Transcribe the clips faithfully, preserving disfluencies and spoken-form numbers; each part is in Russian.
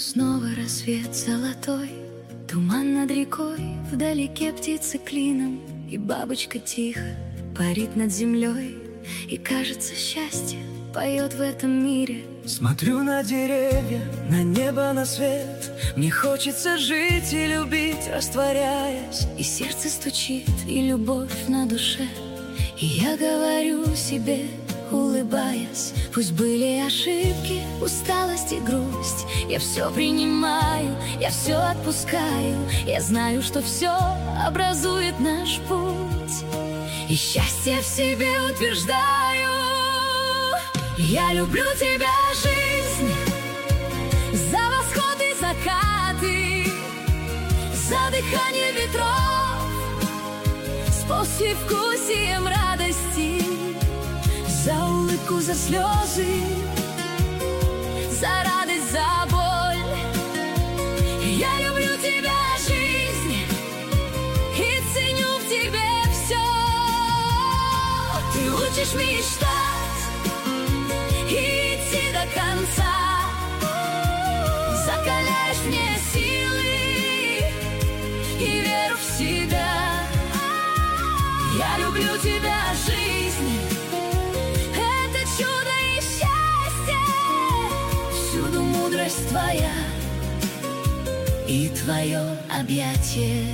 Снова рассвет золотой, туман над рекой, вдалеке птицы клином, и бабочка тихо парит над землей. И кажется, счастье поет в этом мире. Смотрю на деревья, на небо, на свет. Мне хочется жить и любить, растворяясь. И сердце стучит, и любовь на душе. И я говорю себе, улыбаясь: пусть были ошибки, усталость и грусть, я все принимаю, я все отпускаю. Я знаю, что все образует наш путь, и счастье в себе утверждаю. Я люблю тебя, жизнь, за восход и закаты, за дыхание ветров, с послевкусием радости, за улыбку, за слезы, за радость, за боль. Я люблю тебя, жизнь, и ценю в тебе все. Ты учишь мечтать и идти до конца, закаляешь мне силы и веру в себя. Я люблю тебя, жизнь, это чудо и счастье, всюду мудрость твоя и твое объятие.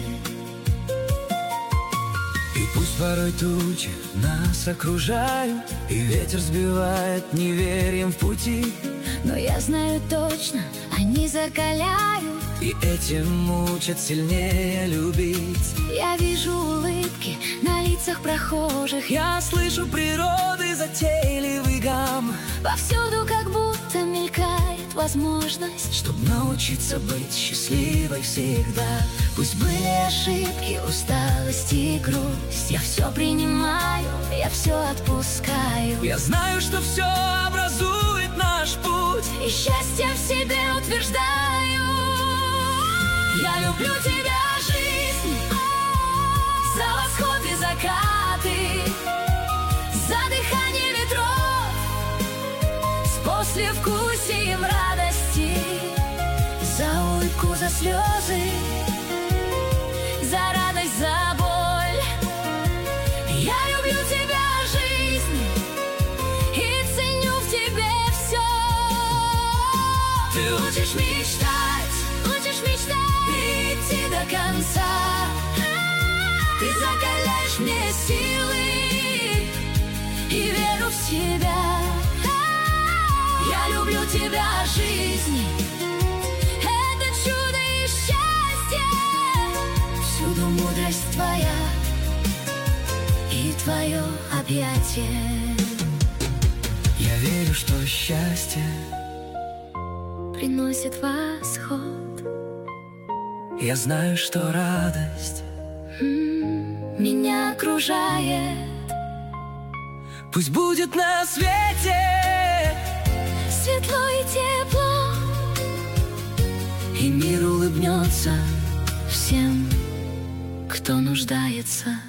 И пусть порой тучи нас окружают, и ветер сбивает неверием в пути, но я знаю точно, они закаляют и этим мучат сильнее любить. Я вижу улыбки на лицах прохожих, я слышу природы затейливый гам. Повсюду как будто мелькает возможность, чтоб научиться быть счастливой всегда. Пусть были ошибки, усталость и грусть, я все принимаю, я все отпускаю. Я знаю, что все образует наш путь, и счастье в себе утверждаю. Я люблю тебя, жизнь, за восход и закаты, за дыхание ветров, с послевкусием радости, за улыбку, за слезы, за радость, за боль. Я люблю тебя, жизнь, и ценю в тебе все. Ты учишь мечтать, учишь мечтать и идти до конца. Ты закаляешь мне силы и веру в себя. Я люблю тебя, жизнь, это чудо и счастье, всюду мудрость твоя и твое объятие. Я верю, что счастье приносит восход. Я знаю, что радость м-м, меня окружает. Пусть будет на свете светло и тепло, и мир улыбнется всем, кто нуждается.